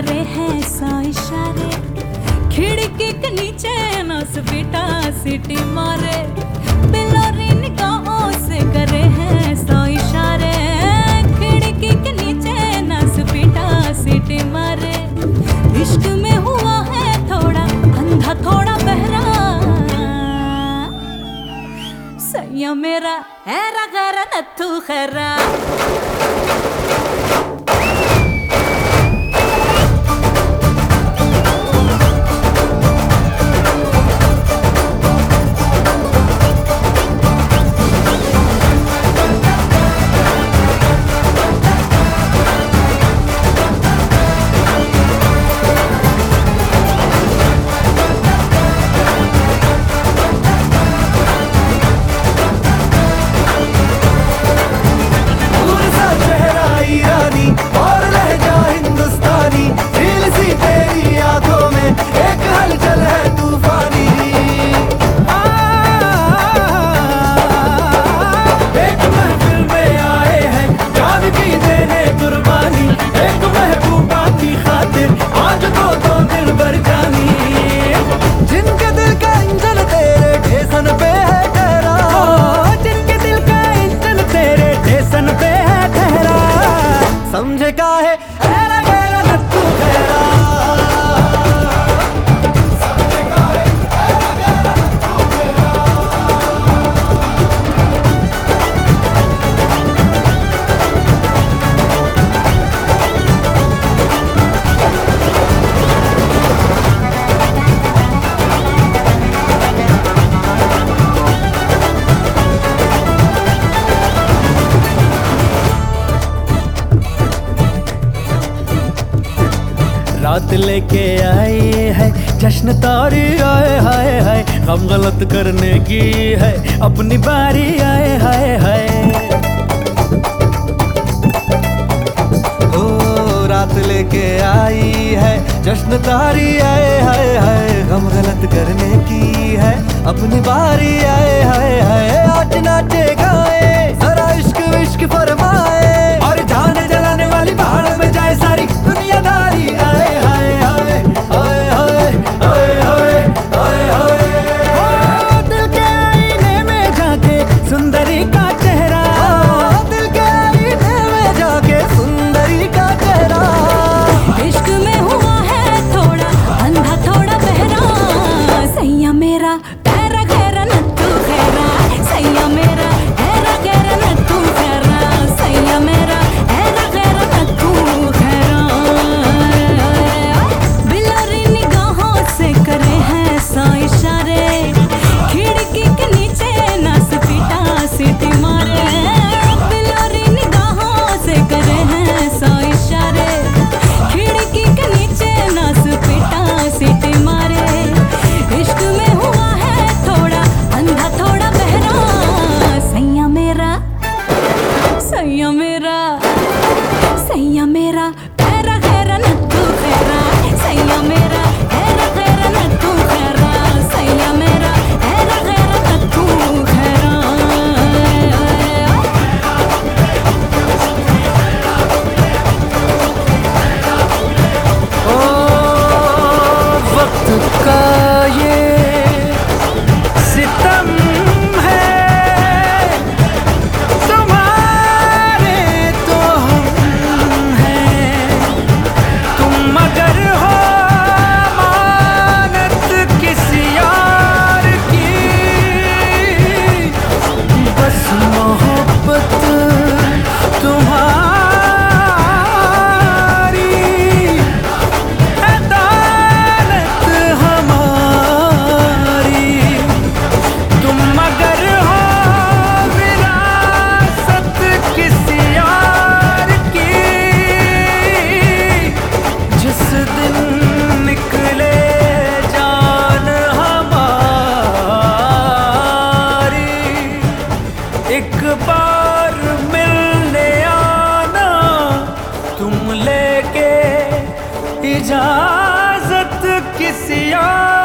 करे हैं सौ इशारे, खिड़की के नीचे नस बेटा सीटी मारे, बिलोरी निगाहों से करे हैं सौ इशारे, खिड़की के नीचे नस बेटा सीटी मारे। इश्क में हुआ है थोड़ा अंधा थोड़ा बहरा, सैया मेरा ऐरा गैरा नत्थू खैरा। समझे का है ऐरा गैरा नत्थू खैरा, समझे का है ऐरा गैरा नत्थू खैरा। रात लेके आई है जश्न तारी आए हाय हाय, गम गलत करने की है अपनी बारी आए हाय हाय। ओ रात लेके आई है जश्न तारी आए हाय हाय, गम गलत करने की है अपनी बारी आए हाय हाय। आज नाचे गाए जरा इश्क विश्क फरमाए, और जाने जलाने वाली भाड़ में जाए सारी दुनियादारी आए हाय हाय हाय हाय हाय हाय हाय हाय। दिल के आईने में जाके सुंदरी का चेहरा, दिल के आईने में जाके सुंदरी का चेहरा। इश्क में हुआ है थोड़ा अंधा थोड़ा बहरा, सैया मेरा ऐरा गैरा नत्थू खैरा, सैया मेरा ऐरा गैरा नत्थू खैरा, सैया मेरा ऐरा गैरा नत्थू खैरा। बिलोरी निगाहों से करे हैं सौ इशारे, खिड़की के नीचे नस पीटा सीटी मारे, बिलोरी निगाहों से करे हैं सौ इशारे, खिड़की के नीचे नस पीटा सीटी मारे। इश्क में हुआ है थोड़ा अंधा थोड़ा बहरा, सैया मेरा सैया मेरा सैया मेरा ऐरा गैरा नत्थू खैरा, सैया मेरा ऐरा गैरा नत्थू खैरा, सैया मेरा ऐरा गैरा नत्थू खैरा। ओ वक्त का ये सितम है, तुम्हारे तो हम हैं, तुम मगर हो मानत किसी यार की, बस मोहब्बत तुम्हारी अदालत हमारी, तुम मगर हो विरासत किसी यार की, जिस दिन निकले जान हमारी, एक बार मिलने आना तुम लेके इजाजत किसी और